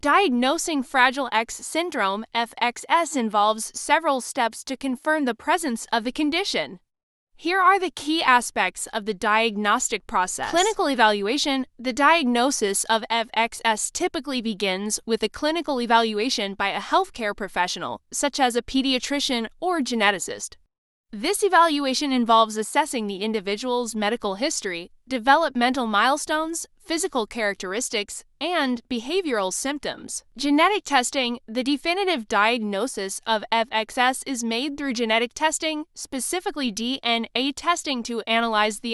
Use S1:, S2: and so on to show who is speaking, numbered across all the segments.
S1: Diagnosing Fragile X syndrome (FXS) involves several steps to confirm the presence of the condition. Here are the key aspects of the diagnostic process. Clinical evaluation. The diagnosis of FXS typically begins with a clinical evaluation by a healthcare professional, such as a pediatrician or geneticist. This evaluation involves assessing the individual's medical history, developmental milestones, physical characteristics, and behavioral symptoms. Genetic testing. The definitive diagnosis of FXS is made through genetic testing, specifically DNA testing to analyze the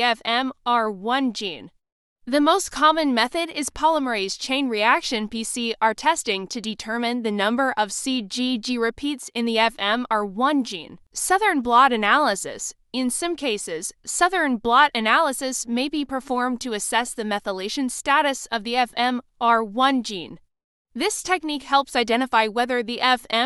S1: FMR1 gene. The most common method is polymerase chain reaction (PCR) testing to determine the number of CGG repeats in the FMR1 gene. Southern blot analysis. In some cases, Southern blot analysis may be performed to assess the methylation status of the FMR1 gene. This technique helps identify whether the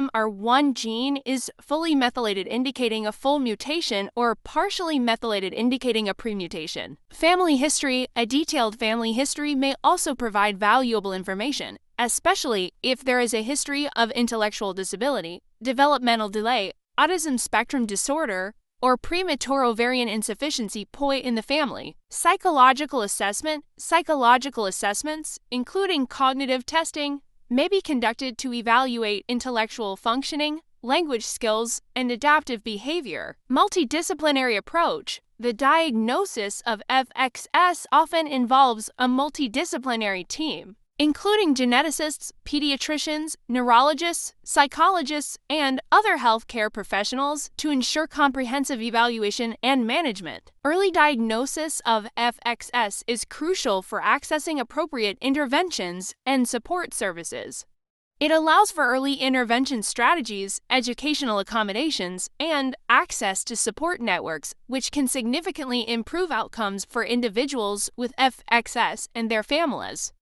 S1: FMR1 gene is fully methylated, indicating a full mutation, or partially methylated, indicating a premutation. Family history. A detailed family history may also provide valuable information, especially if there is a history of intellectual disability, developmental delay, autism spectrum disorder, or premature ovarian insufficiency (POI) in the family. Psychological assessment. Psychological assessments, including cognitive testing, may be conducted to evaluate intellectual functioning, language skills, and adaptive behavior. Multidisciplinary approach. The diagnosis of FXS often involves a multidisciplinary team, including geneticists, pediatricians, neurologists, psychologists, and other healthcare professionals to ensure comprehensive evaluation and management. Early diagnosis of FXS is crucial for accessing appropriate interventions and support services. It allows for early intervention strategies, educational accommodations, and access to support networks, which can significantly improve outcomes for individuals with FXS and their families.